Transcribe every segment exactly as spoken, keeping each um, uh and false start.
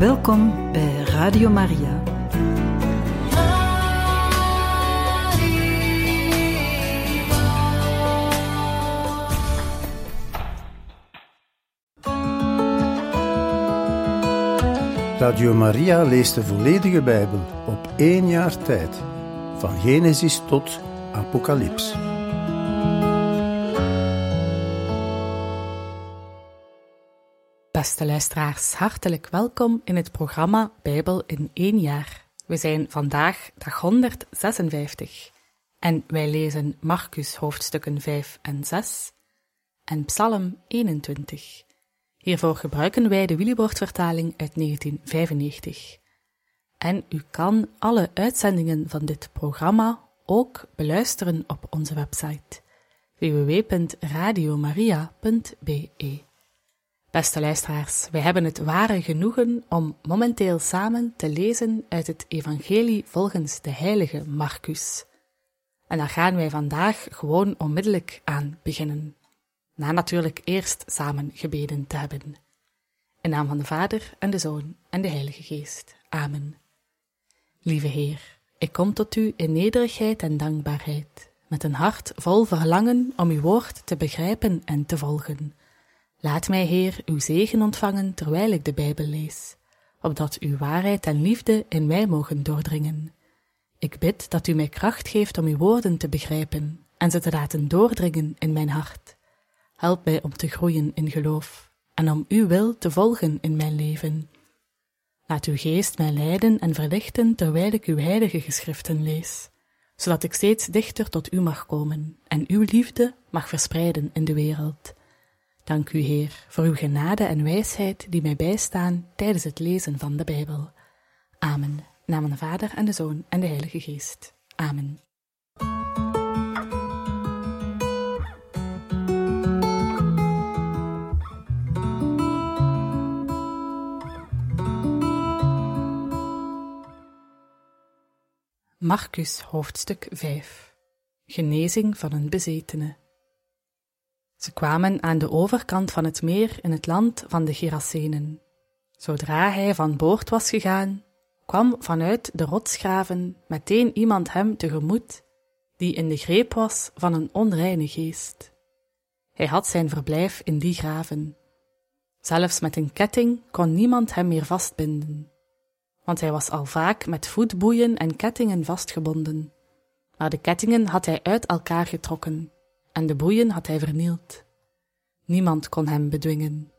Welkom bij Radio Maria. Radio Maria leest de volledige Bijbel op één jaar tijd, van Genesis tot Apocalyps. Beste luisteraars, hartelijk welkom in het programma Bijbel in één jaar. We zijn vandaag dag honderdzesenvijftig en wij lezen Marcus hoofdstukken vijf en zes en Psalm eenentwintig. Hiervoor gebruiken wij de Willibrordvertaling uit negentien vijfennegentig. En u kan alle uitzendingen van dit programma ook beluisteren op onze website w w w punt radio maria punt b e. Beste luisteraars, wij hebben het ware genoegen om momenteel samen te lezen uit het Evangelie volgens de heilige Marcus. En daar gaan wij vandaag gewoon onmiddellijk aan beginnen. Na natuurlijk eerst samen gebeden te hebben. In naam van de Vader en de Zoon en de Heilige Geest. Amen. Lieve Heer, ik kom tot u in nederigheid en dankbaarheid, met een hart vol verlangen om uw woord te begrijpen en te volgen. Laat mij, Heer, uw zegen ontvangen terwijl ik de Bijbel lees, opdat uw waarheid en liefde in mij mogen doordringen. Ik bid dat u mij kracht geeft om uw woorden te begrijpen en ze te laten doordringen in mijn hart. Help mij om te groeien in geloof en om uw wil te volgen in mijn leven. Laat uw geest mij leiden en verlichten terwijl ik uw heilige geschriften lees, zodat ik steeds dichter tot u mag komen en uw liefde mag verspreiden in de wereld. Dank u, Heer, voor uw genade en wijsheid die mij bijstaan tijdens het lezen van de Bijbel. Amen. In naam van de Vader en de Zoon en de Heilige Geest. Amen. Marcus hoofdstuk vijf. Genezing van een bezetene. Ze kwamen aan de overkant van het meer in het land van de Gerasenen. Zodra hij van boord was gegaan, kwam vanuit de rotsgraven meteen iemand hem tegemoet, die in de greep was van een onreine geest. Hij had zijn verblijf in die graven. Zelfs met een ketting kon niemand hem meer vastbinden, want hij was al vaak met voetboeien en kettingen vastgebonden. Maar de kettingen had hij uit elkaar getrokken, en de boeien had hij vernield. Niemand kon hem bedwingen.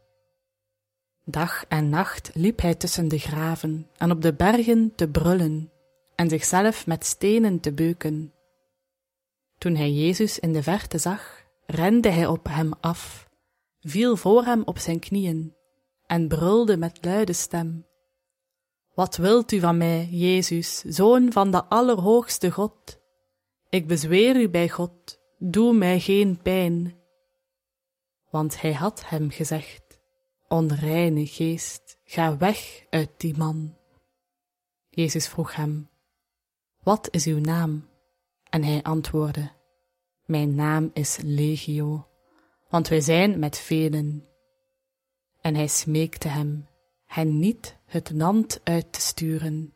Dag en nacht liep hij tussen de graven en op de bergen te brullen en zichzelf met stenen te beuken. Toen hij Jezus in de verte zag, rende hij op hem af, viel voor hem op zijn knieën en brulde met luide stem: Wat wilt u van mij, Jezus, Zoon van de Allerhoogste God? Ik bezweer u bij God, doe mij geen pijn. Want hij had hem gezegd: Onreine geest, ga weg uit die man. Jezus vroeg hem: Wat is uw naam? En hij antwoordde: Mijn naam is Legio, want wij zijn met velen. En hij smeekte hem hen niet het land uit te sturen.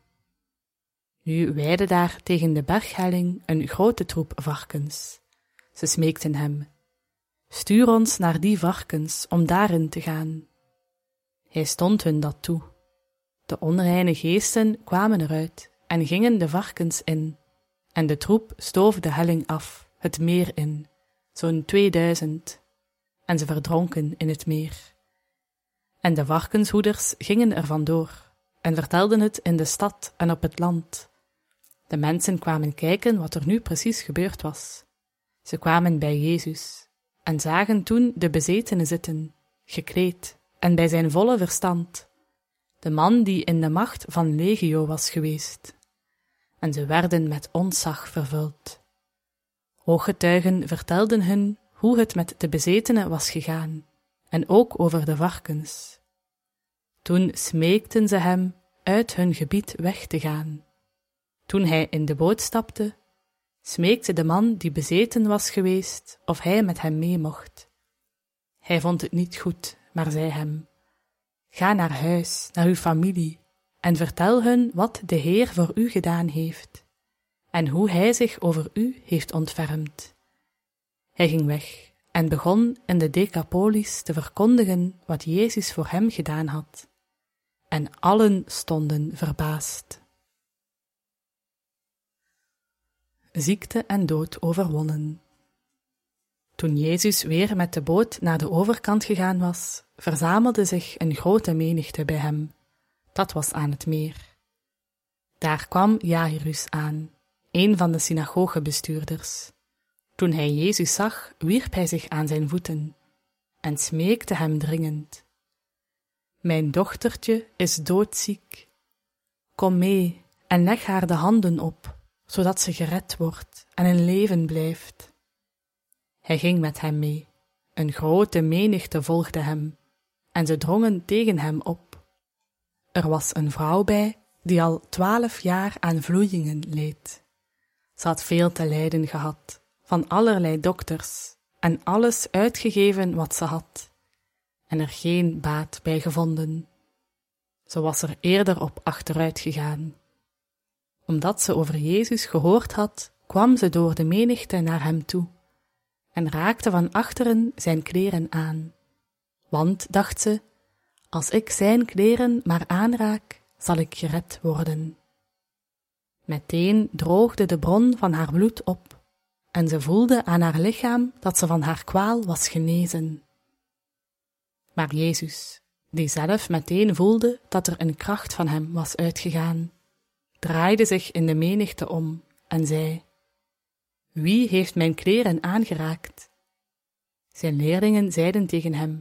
Nu weidde daar tegen de berghelling een grote troep varkens. Ze smeekten hem: Stuur ons naar die varkens om daarin te gaan. Hij stond hun dat toe. De onreine geesten kwamen eruit en gingen de varkens in, en de troep stoof de helling af, het meer in, zo'n tweeduizend, en ze verdronken in het meer. En de varkenshoeders gingen er vandoor en vertelden het in de stad en op het land. De mensen kwamen kijken wat er nu precies gebeurd was. Ze kwamen bij Jezus en zagen toen de bezetene zitten, gekleed en bij zijn volle verstand, de man die in de macht van Legio was geweest. En ze werden met ontzag vervuld. Ooggetuigen vertelden hun hoe het met de bezetene was gegaan, en ook over de varkens. Toen smeekten ze hem uit hun gebied weg te gaan. Toen hij in de boot stapte, smeekte de man die bezeten was geweest of hij met hem mee mocht. Hij vond het niet goed, maar zei hem: Ga naar huis, naar uw familie, en vertel hun wat de Heer voor u gedaan heeft, en hoe hij zich over u heeft ontfermd. Hij ging weg en begon in de Decapolis te verkondigen wat Jezus voor hem gedaan had. En allen stonden verbaasd. Ziekte en dood overwonnen. Toen Jezus weer met de boot naar de overkant gegaan was, verzamelde zich een grote menigte bij hem. Dat was aan het meer. Daar kwam Jairus aan, een van de synagogebestuurders. Toen hij Jezus zag, wierp hij zich aan zijn voeten en smeekte hem dringend. Mijn dochtertje is doodziek. Kom mee en leg haar de handen op, zodat ze gered wordt en in leven blijft. Hij ging met hem mee. Een grote menigte volgde hem, en ze drongen tegen hem op. Er was een vrouw bij, die al twaalf jaar aan vloeien leed. Ze had veel te lijden gehad, van allerlei dokters, en alles uitgegeven wat ze had, en er geen baat bij gevonden. Ze was er eerder op achteruit gegaan. Omdat ze over Jezus gehoord had, kwam ze door de menigte naar hem toe, en raakte van achteren zijn kleren aan. Want, dacht ze, als ik zijn kleren maar aanraak, zal ik gered worden. Meteen droogde de bron van haar bloed op, en ze voelde aan haar lichaam dat ze van haar kwaal was genezen. Maar Jezus, die zelf meteen voelde dat er een kracht van hem was uitgegaan, draaide zich in de menigte om en zei: Wie heeft mijn kleren aangeraakt? Zijn leerlingen zeiden tegen hem: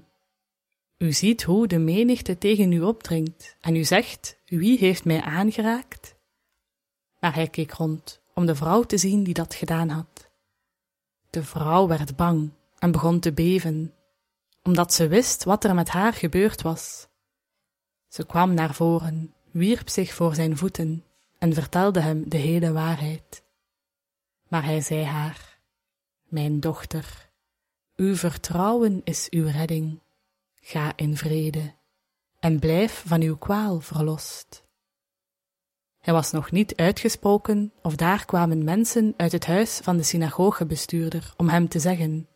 U ziet hoe de menigte tegen u opdringt, en u zegt: Wie heeft mij aangeraakt? Maar hij keek rond, om de vrouw te zien die dat gedaan had. De vrouw werd bang en begon te beven, omdat ze wist wat er met haar gebeurd was. Ze kwam naar voren, wierp zich voor zijn voeten en vertelde hem de hele waarheid. Maar hij zei haar: Mijn dochter, uw vertrouwen is uw redding. Ga in vrede en blijf van uw kwaal verlost. Hij was nog niet uitgesproken of daar kwamen mensen uit het huis van de synagogebestuurder om hem te zeggen: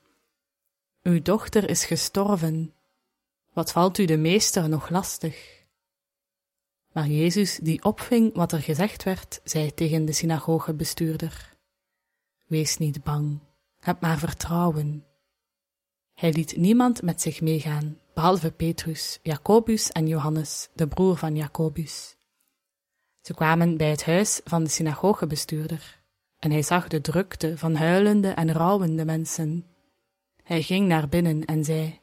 Uw dochter is gestorven. Wat valt u de meester nog lastig? Maar Jezus, die opving wat er gezegd werd, zei tegen de synagogebestuurder: Wees niet bang, heb maar vertrouwen. Hij liet niemand met zich meegaan, behalve Petrus, Jacobus en Johannes, de broer van Jacobus. Ze kwamen bij het huis van de synagogebestuurder, en hij zag de drukte van huilende en rouwende mensen. Hij ging naar binnen en zei: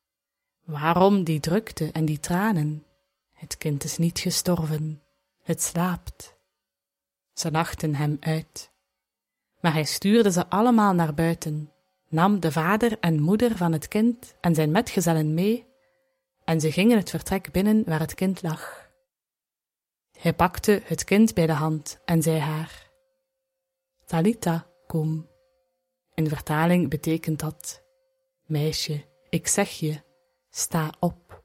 Waarom die drukte en die tranen? Het kind is niet gestorven, het slaapt. Ze lachten hem uit. Maar hij stuurde ze allemaal naar buiten, nam de vader en moeder van het kind en zijn metgezellen mee, en ze gingen het vertrek binnen waar het kind lag. Hij pakte het kind bij de hand en zei haar: Talitha, kom. In vertaling betekent dat: Meisje, ik zeg je, sta op.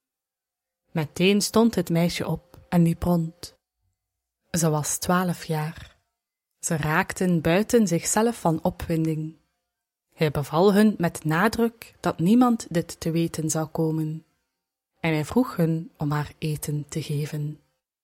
Meteen stond het meisje op en liep rond. Ze was twaalf jaar. Ze raakten buiten zichzelf van opwinding. Hij beval hun met nadruk dat niemand dit te weten zou komen, en hij vroeg hun om haar eten te geven.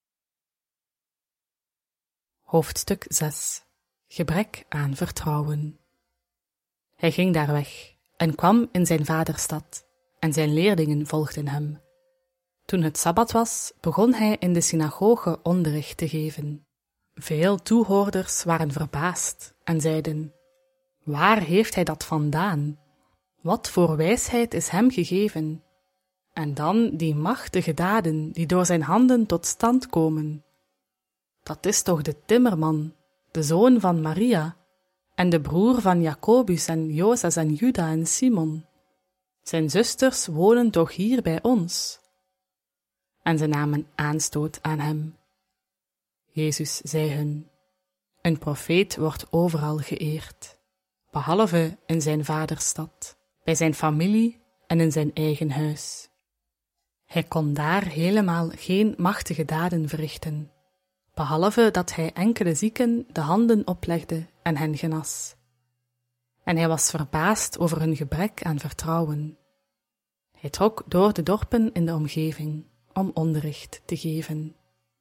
Hoofdstuk zes. Gebrek aan vertrouwen. Hij ging daar weg en kwam in zijn vaderstad, en zijn leerlingen volgden hem. Toen het sabbat was, begon hij in de synagoge onderricht te geven. Veel toehoorders waren verbaasd en zeiden: Waar heeft hij dat vandaan? Wat voor wijsheid is hem gegeven? En dan die machtige daden die door zijn handen tot stand komen. Dat is toch de timmerman, de zoon van Maria, en de broer van Jacobus en Jozes en Juda en Simon. Zijn zusters wonen toch hier bij ons? En ze namen aanstoot aan hem. Jezus zei hun: Een profeet wordt overal geëerd, behalve in zijn vaderstad, bij zijn familie en in zijn eigen huis. Hij kon daar helemaal geen machtige daden verrichten, behalve dat hij enkele zieken de handen oplegde en hen genas. En hij was verbaasd over hun gebrek aan vertrouwen. Hij trok door de dorpen in de omgeving om onderricht te geven.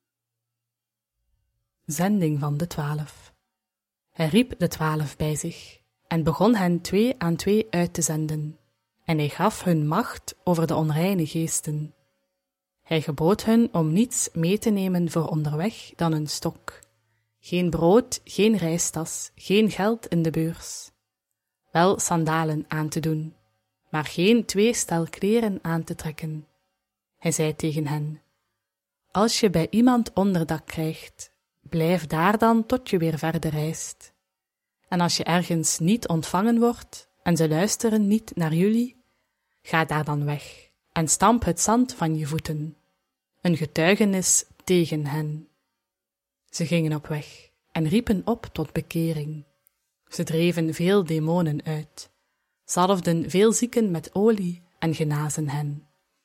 Zending van de twaalf. Hij riep de twaalf bij zich en begon hen twee aan twee uit te zenden, en hij gaf hun macht over de onreine geesten. Hij gebood hun om niets mee te nemen voor onderweg dan een stok, geen brood, geen reistas, geen geld in de beurs, wel sandalen aan te doen, maar geen twee stel kleren aan te trekken. Hij zei tegen hen: als je bij iemand onderdak krijgt, blijf daar dan tot je weer verder reist. En als je ergens niet ontvangen wordt en ze luisteren niet naar jullie, ga daar dan weg en stamp het zand van je voeten, een getuigenis tegen hen. Ze gingen op weg en riepen op tot bekering. Ze dreven veel demonen uit, zalfden veel zieken met olie en genazen hen.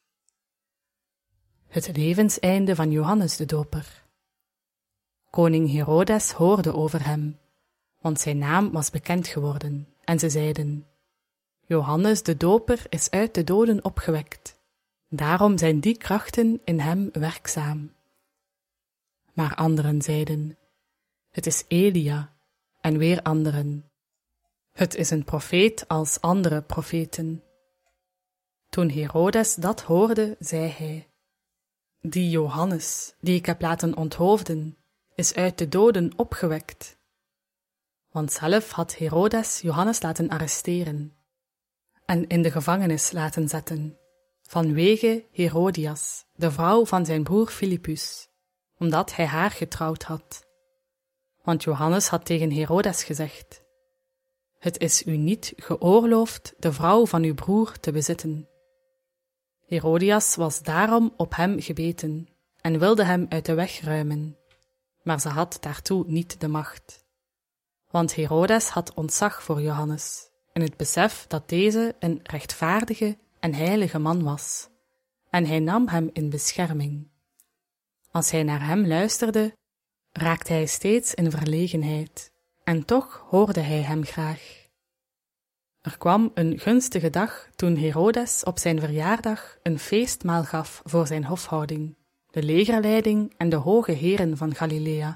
Het levenseinde van Johannes de Doper. Koning Herodes hoorde over hem, want zijn naam was bekend geworden, en ze zeiden: Johannes de Doper is uit de doden opgewekt, daarom zijn die krachten in hem werkzaam. Maar anderen zeiden: het is Elia, en weer anderen: het is een profeet als andere profeten. Toen Herodes dat hoorde, zei hij: die Johannes, die ik heb laten onthoofden, is uit de doden opgewekt. Want zelf had Herodes Johannes laten arresteren en in de gevangenis laten zetten, vanwege Herodias, de vrouw van zijn broer Filippus, omdat hij haar getrouwd had. Want Johannes had tegen Herodes gezegd: het is u niet geoorloofd de vrouw van uw broer te bezitten. Herodias was daarom op hem gebeten en wilde hem uit de weg ruimen, maar ze had daartoe niet de macht. Want Herodes had ontzag voor Johannes, in het besef dat deze een rechtvaardige en heilige man was, en hij nam hem in bescherming. Als hij naar hem luisterde, raakte hij steeds in verlegenheid, en toch hoorde hij hem graag. Er kwam een gunstige dag toen Herodes op zijn verjaardag een feestmaal gaf voor zijn hofhouding, de legerleiding en de hoge heren van Galilea.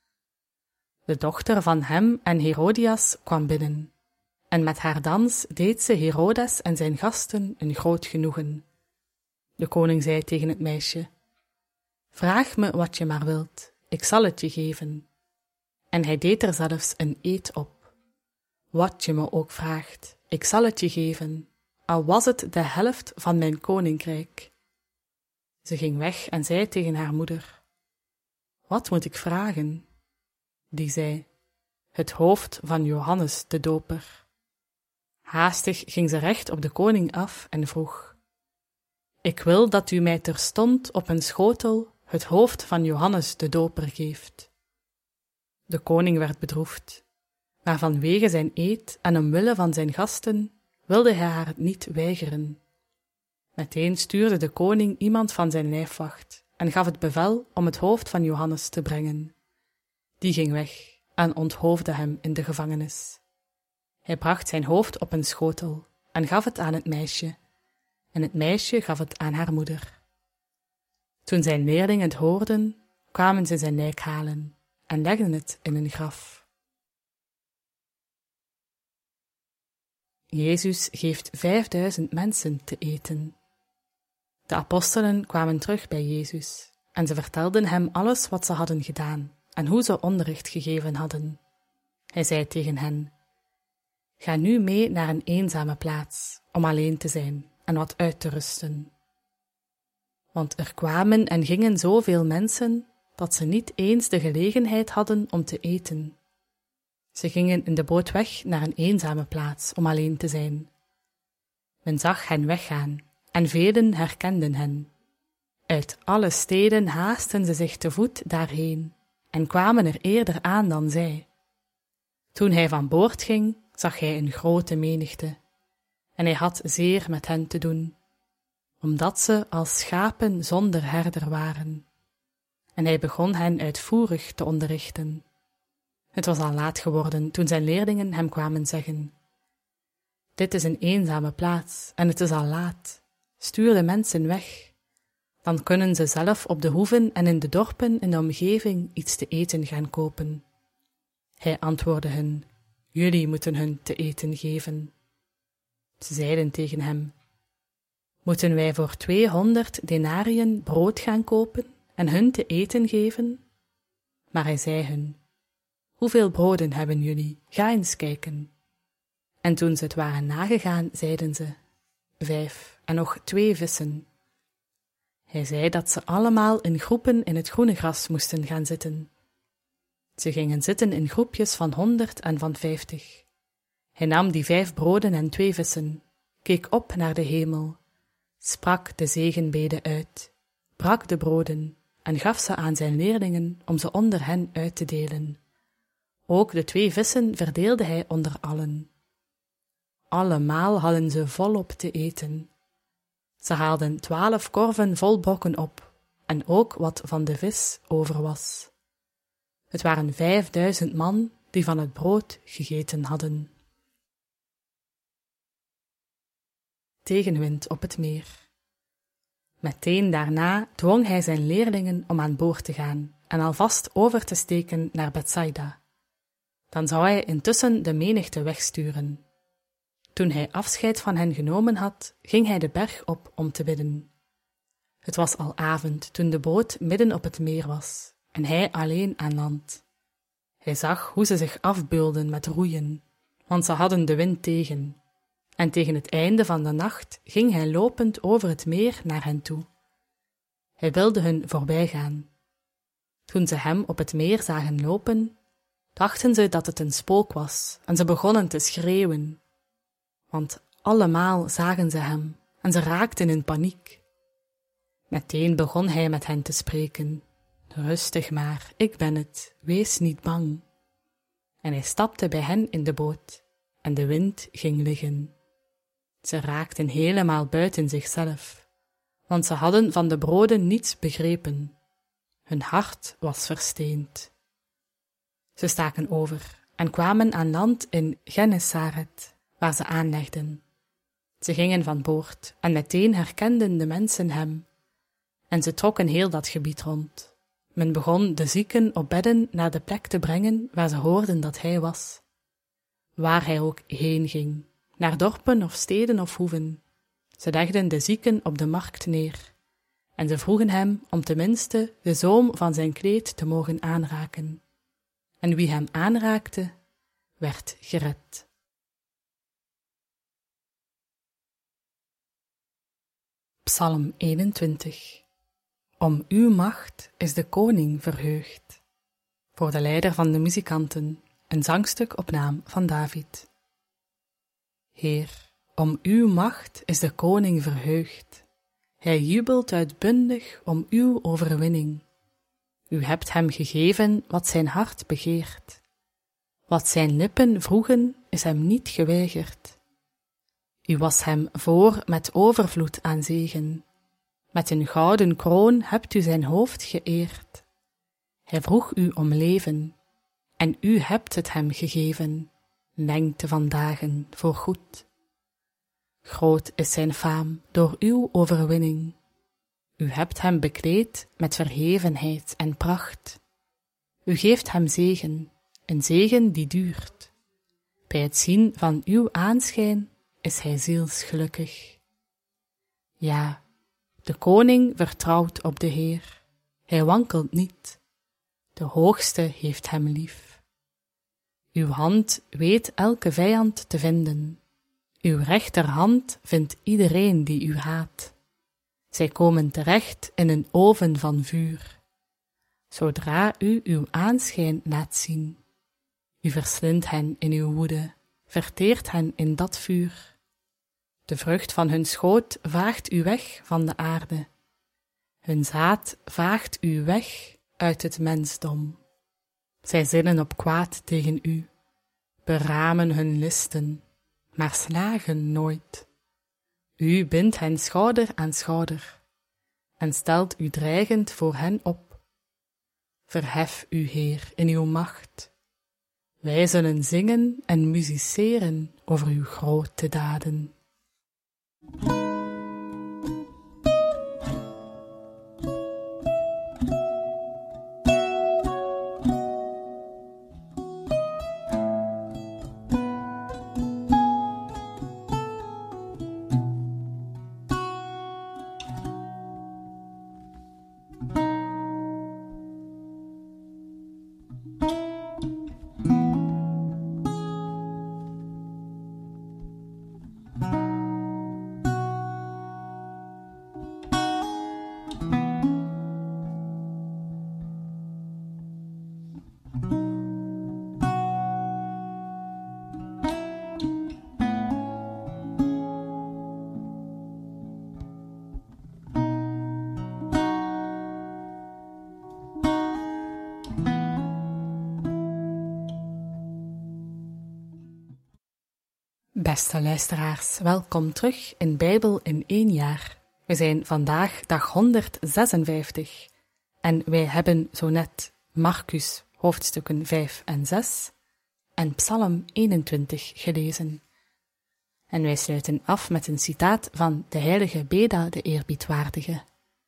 De dochter van hem en Herodias kwam binnen, en met haar dans deed ze Herodes en zijn gasten een groot genoegen. De koning zei tegen het meisje: vraag me wat je maar wilt, ik zal het je geven. En hij deed er zelfs een eed op: wat je me ook vraagt, ik zal het je geven, al was het de helft van mijn koninkrijk. Ze ging weg en zei tegen haar moeder: wat moet ik vragen? Die zei: het hoofd van Johannes de Doper. Haastig ging ze recht op de koning af en vroeg: ik wil dat u mij terstond op een schotel het hoofd van Johannes de Doper geeft. De koning werd bedroefd, maar vanwege zijn eed en omwille van zijn gasten wilde hij haar het niet weigeren. Meteen stuurde de koning iemand van zijn lijfwacht en gaf het bevel om het hoofd van Johannes te brengen. Die ging weg en onthoofde hem in de gevangenis. Hij bracht zijn hoofd op een schotel en gaf het aan het meisje, en het meisje gaf het aan haar moeder. Toen zijn leerlingen het hoorden, kwamen ze zijn lijk halen en legden het in een graf. Jezus geeft vijfduizend mensen te eten. De apostelen kwamen terug bij Jezus en ze vertelden hem alles wat ze hadden gedaan en hoe ze onderricht gegeven hadden. Hij zei tegen hen: ga nu mee naar een eenzame plaats om alleen te zijn en wat uit te rusten. Want er kwamen en gingen zoveel mensen dat ze niet eens de gelegenheid hadden om te eten. Ze gingen in de boot weg naar een eenzame plaats om alleen te zijn. Men zag hen weggaan en velen herkenden hen. Uit alle steden haastten ze zich te voet daarheen en kwamen er eerder aan dan zij. Toen hij van boord ging, zag hij een grote menigte, en hij had zeer met hen te doen, omdat ze als schapen zonder herder waren. En hij begon hen uitvoerig te onderrichten. Het was al laat geworden toen zijn leerlingen hem kwamen zeggen: dit is een eenzame plaats en het is al laat. Stuur de mensen weg. Dan kunnen ze zelf op de hoeven en in de dorpen in de omgeving iets te eten gaan kopen. Hij antwoordde hen: jullie moeten hun te eten geven. Ze zeiden tegen hem: moeten wij voor tweehonderd denariën brood gaan kopen en hun te eten geven? Maar hij zei hun: hoeveel broden hebben jullie? Ga eens kijken. En toen ze het waren nagegaan, zeiden ze: vijf en nog twee vissen. Hij zei dat ze allemaal in groepen in het groene gras moesten gaan zitten. Ze gingen zitten in groepjes van honderd en van vijftig. Hij nam die vijf broden en twee vissen, keek op naar de hemel, sprak de zegenbede uit, brak de broden en gaf ze aan zijn leerlingen om ze onder hen uit te delen. Ook de twee vissen verdeelde hij onder allen. Allemaal hadden ze volop te eten. Ze haalden twaalf korven vol brokken op, en ook wat van de vis over was. Het waren vijfduizend man die van het brood gegeten hadden. Tegenwind op het meer. Meteen daarna dwong hij zijn leerlingen om aan boord te gaan en alvast over te steken naar Bethsaida. Dan zou hij intussen de menigte wegsturen. Toen hij afscheid van hen genomen had, ging hij de berg op om te bidden. Het was al avond toen de boot midden op het meer was en hij alleen aan land. Hij zag hoe ze zich afbeulden met roeien, want ze hadden de wind tegen. En tegen het einde van de nacht ging hij lopend over het meer naar hen toe. Hij wilde hun voorbijgaan. Toen ze hem op het meer zagen lopen, dachten ze dat het een spook was en ze begonnen te schreeuwen. Want allemaal zagen ze hem en ze raakten in paniek. Meteen begon hij met hen te spreken: rustig maar, ik ben het, wees niet bang. En hij stapte bij hen in de boot en de wind ging liggen. Ze raakten helemaal buiten zichzelf, want ze hadden van de broden niets begrepen. Hun hart was versteend. Ze staken over en kwamen aan land in Gennesaret, waar ze aanlegden. Ze gingen van boord en meteen herkenden de mensen hem. En ze trokken heel dat gebied rond. Men begon de zieken op bedden naar de plek te brengen waar ze hoorden dat hij was. Waar hij ook heen ging, naar dorpen of steden of hoeven. Ze legden de zieken op de markt neer. En ze vroegen hem om tenminste de zoom van zijn kleed te mogen aanraken. En wie hem aanraakte, werd gered. Psalm eenentwintig. Om uw macht is de koning verheugd. Voor de leider van de muzikanten, een zangstuk op naam van David. Heer, om uw macht is de koning verheugd. Hij jubelt uitbundig om uw overwinning. U hebt hem gegeven wat zijn hart begeert. Wat zijn lippen vroegen, is hem niet geweigerd. U was hem voor met overvloed aan zegen. Met een gouden kroon hebt u zijn hoofd geëerd. Hij vroeg u om leven, en u hebt het hem gegeven, lengte van dagen voor goed. Groot is zijn faam door uw overwinning. U hebt hem bekleed met verhevenheid en pracht. U geeft hem zegen, een zegen die duurt. Bij het zien van uw aanschijn is hij zielsgelukkig. Ja, de koning vertrouwt op de Heer. Hij wankelt niet. De Hoogste heeft hem lief. Uw hand weet elke vijand te vinden. Uw rechterhand vindt iedereen die u haat. Zij komen terecht in een oven van vuur. Zodra u uw aanschijn laat zien, u verslindt hen in uw woede, verteert hen in dat vuur. De vrucht van hun schoot vaagt u weg van de aarde. Hun zaad vaagt u weg uit het mensdom. Zij zinnen op kwaad tegen u, beramen hun listen, maar slagen nooit. U bindt hen schouder aan schouder en stelt u dreigend voor hen op. Verhef u, Heer, in uw macht. Wij zullen zingen en musiceren over uw grote daden. Beste luisteraars, welkom terug in Bijbel in één jaar. We zijn vandaag dag honderdzesenvijftig en wij hebben zo net Marcus hoofdstukken vijf en zes en Psalm eenentwintig gelezen. En wij sluiten af met een citaat van de heilige Beda de Eerbiedwaardige.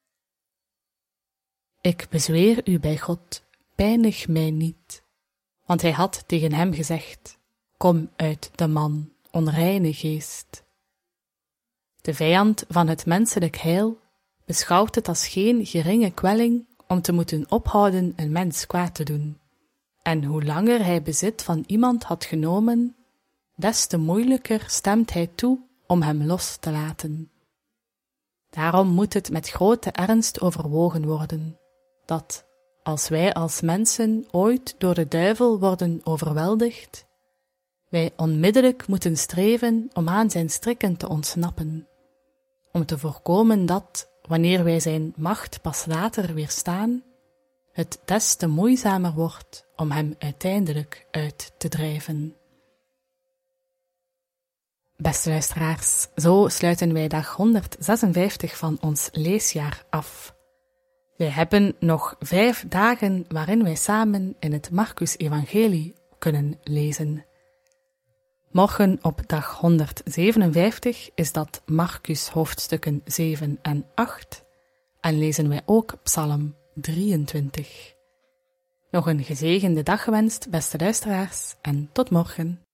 Ik bezweer u bij God, pijnig mij niet, want hij had tegen hem gezegd, kom uit de man, onreine geest. De vijand van het menselijk heil beschouwt het als geen geringe kwelling om te moeten ophouden een mens kwaad te doen. En hoe langer hij bezit van iemand had genomen, des te moeilijker stemt hij toe om hem los te laten. Daarom moet het met grote ernst overwogen worden, dat, als wij als mensen ooit door de duivel worden overweldigd, wij onmiddellijk moeten streven om aan zijn strikken te ontsnappen, om te voorkomen dat, wanneer wij zijn macht pas later weerstaan, het des te moeizamer wordt om hem uiteindelijk uit te drijven. Beste luisteraars, zo sluiten wij dag honderdzesenvijftig van ons leesjaar af. Wij hebben nog vijf dagen waarin wij samen in het Marcus-evangelie kunnen lezen. Morgen op dag honderdzevenenvijftig is dat Marcus hoofdstukken zeven en acht en lezen wij ook Psalm drieëntwintig. Nog een gezegende dag gewenst, beste luisteraars, en tot morgen.